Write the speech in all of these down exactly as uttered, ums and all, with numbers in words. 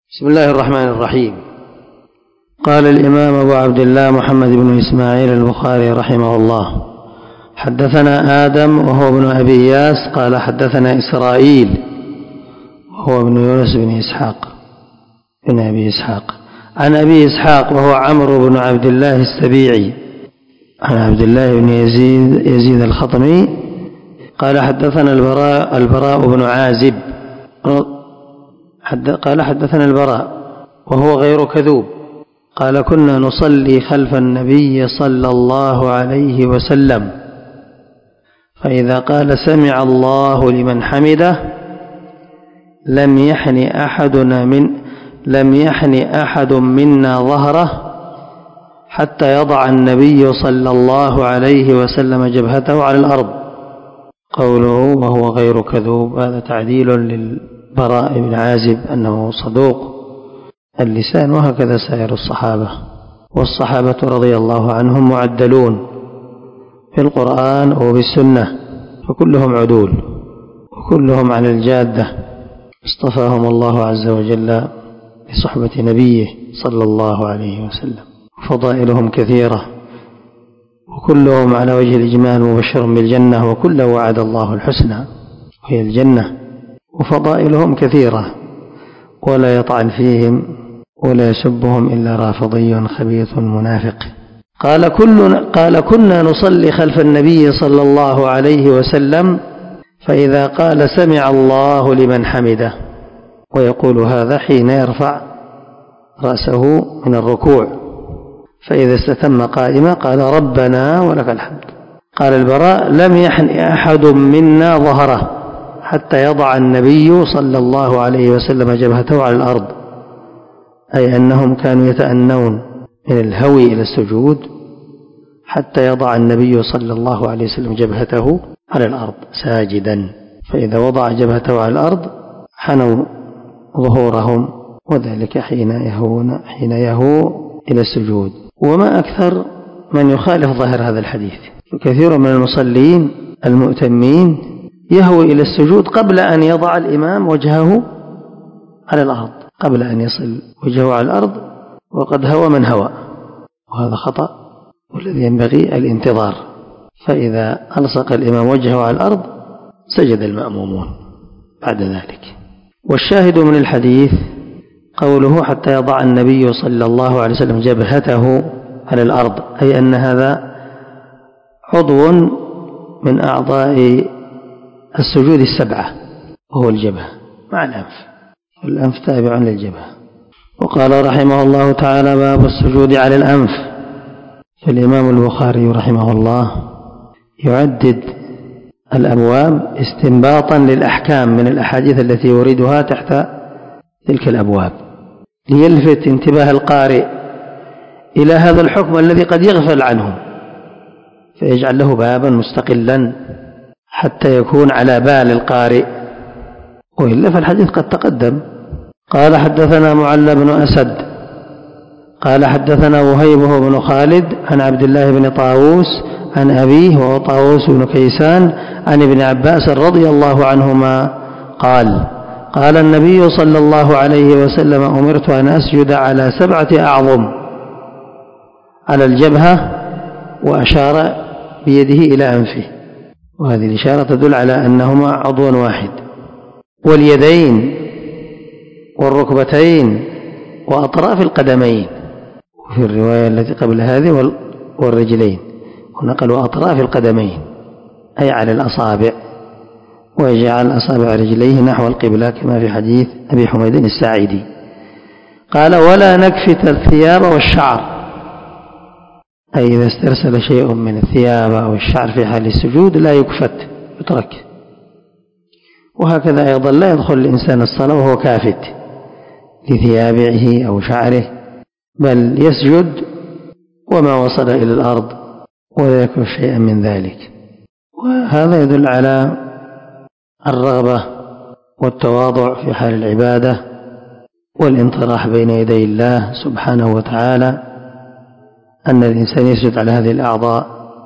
بسم الله الرحمن الرحيم. قال الإمام أبو عبد الله محمد بن إسماعيل البخاري رحمه الله: حدثنا آدم وهو ابن أبي إياس قال حدثنا إسرائيل وهو ابن يونس بن إسحاق بن أبي إسحاق عن أبي إسحاق وهو عمرو بن عبد الله السبيعي عن عبد الله بن يزيد, يزيد الخطمي قال حدثنا البراء, البراء بن عازب قال حدثنا البراء وهو غير كذوب قال كنا نصلي خلف النبي صلى الله عليه وسلم فإذا قال سمع الله لمن حمده لم يحن أحدنا من لم يحن أحد منا ظهره حتى يضع النبي صلى الله عليه وسلم جبهته على الأرض. قوله وهو غير كذوب هذا تعديل للبراء بن عازب أنه صدوق اللسان، وهكذا سائر الصحابة، والصحابة رضي الله عنهم معدلون في القرآن وبالسنة، فكلهم عدول وكلهم على الجادة، اصطفاهم الله عز وجل لصحبة نبيه صلى الله عليه وسلم، فضائلهم كثيرة وكلهم على وجه الإجمال مبشر بالجنة، وكل وعد الله الحسنى وهي الجنة، وفضائلهم كثيرة ولا يطعن فيهم ولا يسبهم إلا رافضي خبيث منافق. قال, كل قال كنا نصلي خلف النبي صلى الله عليه وسلم فإذا قال سمع الله لمن حمده، ويقول هذا حين يرفع رأسه من الركوع، فإذا استتم قائما قال ربنا ولك الحمد. قال البراء لم يحن أحد منا ظهره حتى يضع النبي صلى الله عليه وسلم جبهته على الأرض، أي أنهم كانوا يتأنون من الهوي إلى السجود حتى يضع النبي صلى الله عليه وسلم جبهته على الأرض ساجدا، فإذا وضع جبهته على الأرض حنوا ظهورهم، وذلك حين يهون حين يهو إلى السجود. وما أكثر من يخالف ظاهر هذا الحديث، كثير من المصلين المؤتمين يهوي إلى السجود قبل أن يضع الإمام وجهه على الأرض، قبل أن يصل وجهه على الأرض وقد هوى من هوى، وهذا خطأ، والذي ينبغي الانتظار، فإذا ألصق الإمام وجهه على الأرض سجد المأمومون بعد ذلك. والشاهد من الحديث قوله حتى يضع النبي صلى الله عليه وسلم جبهته على الأرض، أي أن هذا عضو من أعضاء السجود السبعة وهو الجبهة مع الأنف، والأنف تابع للجبهة. وقال رحمه الله تعالى باب السجود على الأنف. فالإمام البخاري رحمه الله يعدد الأبواب استنباطا للأحكام من الأحاديث التي يوردها تحت تلك الأبواب، ليلفت انتباه القارئ إلى هذا الحكم الذي قد يغفل عنه، فيجعل له بابا مستقلا حتى يكون على بال القارئ، وإلا فالحديث قد تقدم. قال حدثنا معل بن أسد قال حدثنا وهيب بن خالد عن عبد الله بن طاووس عن أبيه وهو طاووس بن كيسان عن ابن عباس رضي الله عنهما قال قال النبي صلى الله عليه وسلم أمرت أن أسجد على سبعة أعظم، على الجبهة، وأشار بيده إلى أنفه، وهذه الإشارة تدل على أنهما عضو واحد، واليدين والركبتين وأطراف القدمين، وفي الرواية التي قبل هذه والرجلين، ونقلوا أطراف القدمين أي على الأصابع، ويجعل أصابع رجليه نحو القبلة كما في حديث أبي حميد الساعدي. قال ولا نكفت الثياب والشعر، أي إذا استرسل شيء من الثياب أو الشعر في حال السجود لا يكفت، يترك. وهكذا أيضا لا يدخل الإنسان الصلاة وهو كافت لثيابه أو شعره، بل يسجد وما وصل إلى الأرض ولا يكف شيئا من ذلك. وهذا يدل على الرغبة والتواضع في حال العبادة والانطراح بين يدي الله سبحانه وتعالى، أن الإنسان يسجد على هذه الأعضاء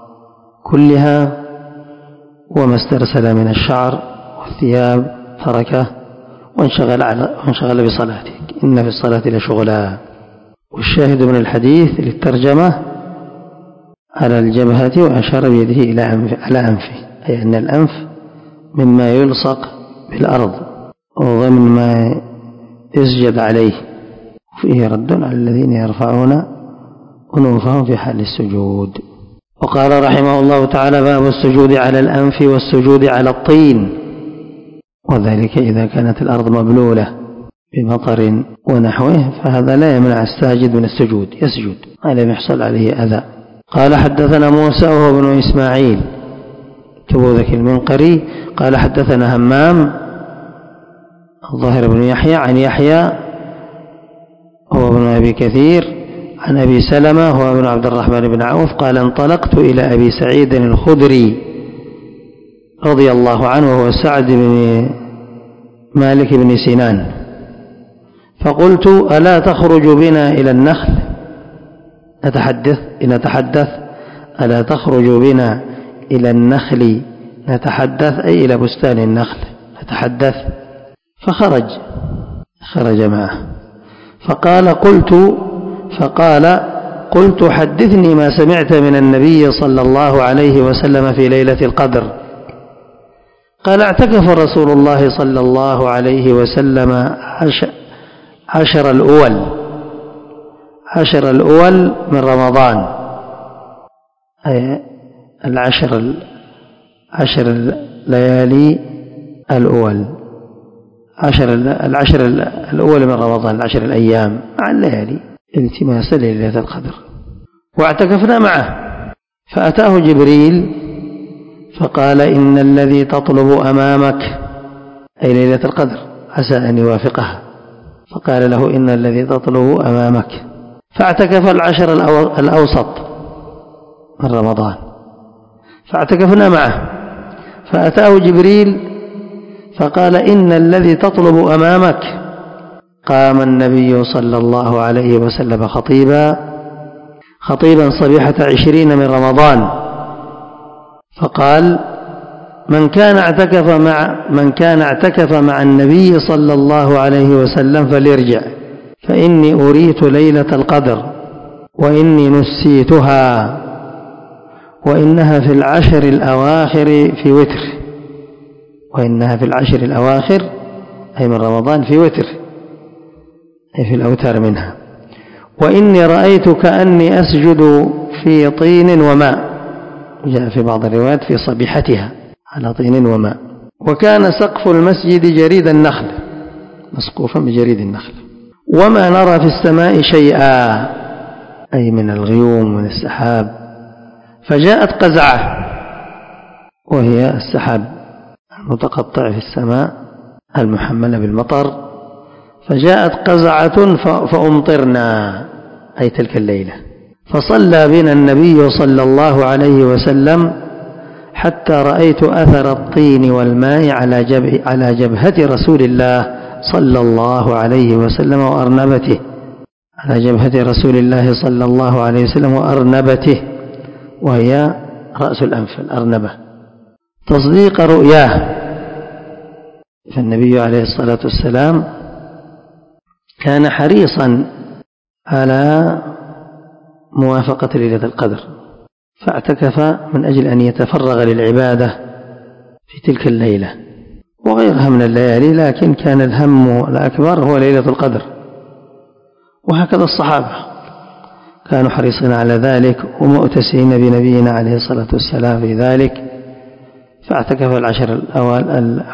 كلها، وما استرسل من الشعر والثياب تركه وانشغل, على وانشغل بصلاته. إن في الصلاة لشغلا. والشاهد من الحديث للترجمة على الجبهة وأشار بيده إلى على أنفه، أي أن الأنف مما يلصق بالأرض وضمن ما يسجد عليه، فيه رد على الذين يرفعون أنوفهم في حال السجود. وقال رحمه الله تعالى: باب السجود على الأنف والسجود على الطين، وذلك إذا كانت الأرض مبلولة بمطر ونحوه فهذا لا يمنع الساجد من السجود، يسجد ما لم يحصل عليه أذى. قال حدثنا موسى وهو ابن إسماعيل تبوذك المنقري قال حدثنا همام الظاهر بن يحيى عن يحيى هو ابن أبي كثير عن أبي سلمة هو ابن عبد الرحمن بن عوف قال: انطلقت إلى أبي سعيد الخدري رضي الله عنه وهو سعد بن مالك بن سنان، فقلت: ألا تخرج بنا إلى النخل نتحدث نتحدث ألا تخرج بنا إلى النخل نتحدث، أي إلى بستان النخل نتحدث. فخرج خرج معه فقال قلت فقال قلت حدثني ما سمعت من النبي صلى الله عليه وسلم في ليلة القدر. قال: اعتكف رسول الله صلى الله عليه وسلم عشر الأول عشر الأول من رمضان، أي العشر عشر الليالي الأول، عشر العشر الأول من رمضان، العشر الأيام مع الليالي التماسا لليلة القدر. واعتكفنا معه فأتاه جبريل فقال: إن الذي تطلب أمامك، أي ليلة القدر، عسى أن يوافقها. فقال له: إن الذي تطلب أمامك. فاعتكف العشر الأوسط من رمضان فاعتكفنا معه فأتاه جبريل فقال: إن الذي تطلب أمامك. قام النبي صلى الله عليه وسلم خطيبا خطيبا صبيحة عشرين من رمضان فقال: من كان اعتكف مع من كان اعتكف مع النبي صلى الله عليه وسلم فليرجع، فإني أريت ليلة القدر وإني نسيتها، وإنها في العشر الأواخر في وتر وإنها في العشر الأواخر أي من رمضان في وتر، أي في الأوتار منها. وإني رأيت كأني أسجد في طين وماء، جاء في بعض الروايات في صبيحتها على طين وماء. وكان سقف المسجد جريد النخل، مسقوفا بجريد النخل، وما نرى في السماء شيئا، أي من الغيوم من السحاب. فجاءت قزعة، وهي السحاب المتقطع في السماء المحملة بالمطر، فجاءت قزعة فأمطرنا، أي تلك الليلة. فصلى بنا النبي صلى الله عليه وسلم حتى رأيت أثر الطين والماء على جبه على جبهة رسول الله صلى الله عليه وسلم وأرنبته على جبهة رسول الله صلى الله عليه وسلم وأرنبته، وهي رأس الأنف الأرنبة، تصديق رؤياه. فالنبي عليه الصلاة والسلام كان حريصا على موافقة ليلة القدر، فاعتكف من أجل أن يتفرغ للعبادة في تلك الليلة وغيرها من الليالي، لكن كان الهم الأكبر هو ليلة القدر. وهكذا الصحابة كانوا حريصين على ذلك ومؤتسين بنبينا عليه الصلاة والسلام في ذلك، فاعتكف العشر الأول,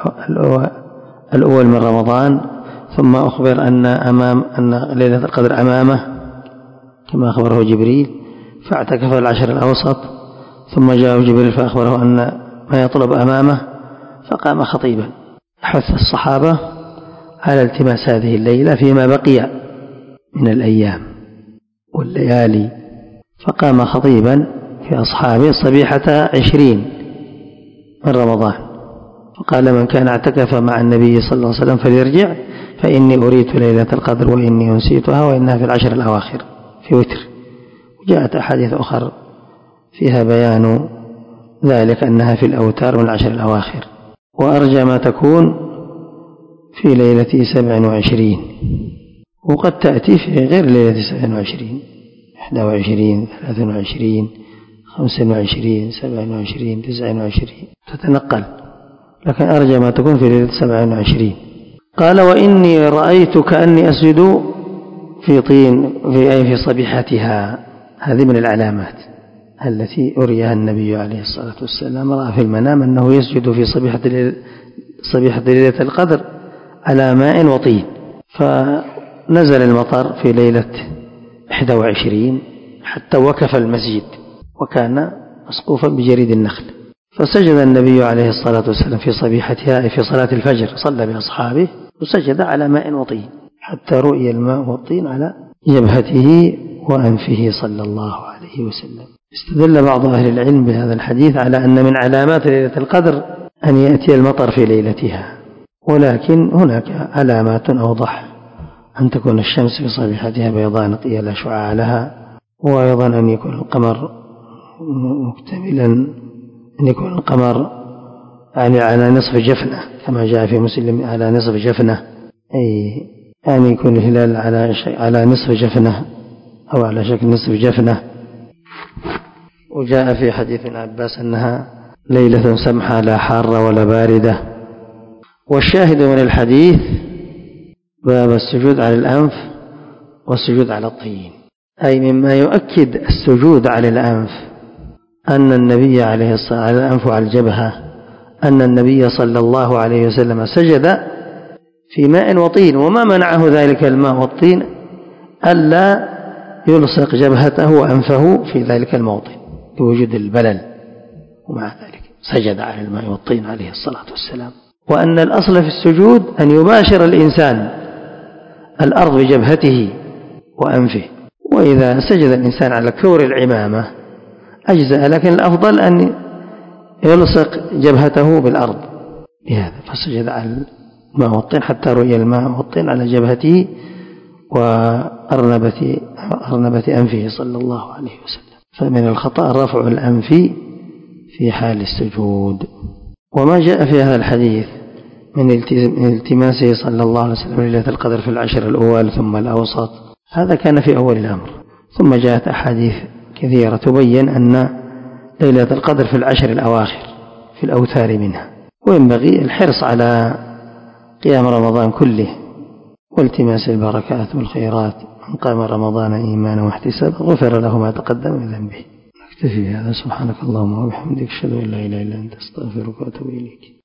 الأول من رمضان، ثم أخبر أن, أمام أن ليلة القدر أمامه كما أخبره جبريل، فاعتكف العشر الأوسط، ثم جاء جبريل فأخبره أن ما يطلب أمامه، فقام خطيبا حث الصحابة على التماس هذه الليلة فيما بقي من الأيام والليالي. فقام خطيبا في أصحابه صبيحة عشرين من رمضان فقال: من كان اعتكف مع النبي صلى الله عليه وسلم فليرجع، فإني أريت ليلة القدر وإني أنسيتها، وإنها في العشر الأواخر في وتر. وجاءت أحاديث أخرى فيها بيان ذلك أنها في الأوتار من العشر الأواخر، وأرجى ما تكون في ليلة سبع وعشرين، وقد تأتي في غير ليلة سبع وعشرين، إحدى وعشرين، ثلاث وعشرين، خمس وعشرين، سبع وعشرين، تسع وعشرين، تتنقل، لكن أرجى ما تكون في ليلة سبع وعشرين. قال: وإني رأيت كأني أسجد في طين في أي في صبيحتها. هذه من العلامات التي أريها النبي عليه الصلاة والسلام، رأى في المنام أنه يسجد في صبيحة صبيحة ليلة القدر على ماء وطين. فنزل المطر في ليلة إحدى وعشرين حتى وكف المسجد، وكان مسقوفا بجريد النخل، فسجد النبي عليه الصلاة والسلام في صبيحتها في صلاة الفجر، صلى بأصحابه وسجد على ماء وطين حتى رؤي الماء والطين على جبهته وأنفه صلى الله عليه وسلم. استدل بعض أهل العلم بهذا الحديث على أن من علامات ليلة القدر أن يأتي المطر في ليلتها، ولكن هناك علامات أوضح: أن تكون الشمس في صبيحتها بيضاء نقية لا شعاع لها، وأيضا أن يكون القمر مكتملا، أن يكون القمر يعني على نصف جفنة كما جاء في مسلم على نصف جفنة، أي أن يكون الهلال على على نصف جفنة أو على شكل نصف جفنة. وجاء في حديث ابن عباس أنها ليلة سمحة لا حارة ولا باردة. والشاهد من الحديث باب السجود على الأنف والسجود على الطين، أي مما يؤكد السجود على الأنف أن النبي عليه الصلاة والسلام على الأنف وعلى الجبهة أن النبي صلى الله عليه وسلم سجد في ماء وطين، وما منعه ذلك الماء والطين ألا يلصق جبهته وأنفه في ذلك الموطن بوجود البلل، ومع ذلك سجد على الماء والطين عليه الصلاة والسلام. وأن الأصل في السجود أن يباشر الإنسان الأرض بجبهته وأنفه، وإذا سجد الإنسان على كور العمامة أجزأ، لكن الأفضل أن يلصق جبهته بالأرض بهذا، فسجد على الماء والطين حتى رؤي الماء والطين على جبهته وأرنبة أرنبة أنفه صلى الله عليه وسلم. فمن الخطأ رفع الأنف في حال السجود. وما جاء في هذا الحديث من التماسه صلى الله عليه وسلم ليلة القدر في العشر الأول ثم الأوسط، هذا كان في أول الأمر، ثم جاءت أحاديث كثيرة تبين أن ليلة القدر في العشر الأواخر في الأوتار منها. وينبغي الحرص على قيام رمضان كله والتماس البركات والخيرات. من قام رمضان إيمانا واحتسابا غفر له ما تقدم من ذنبه. نكتفي بهذا. سبحانك اللهم وبحمدك أشهد أن لا إله إلا أنت أستغفرك وأتوب إليك.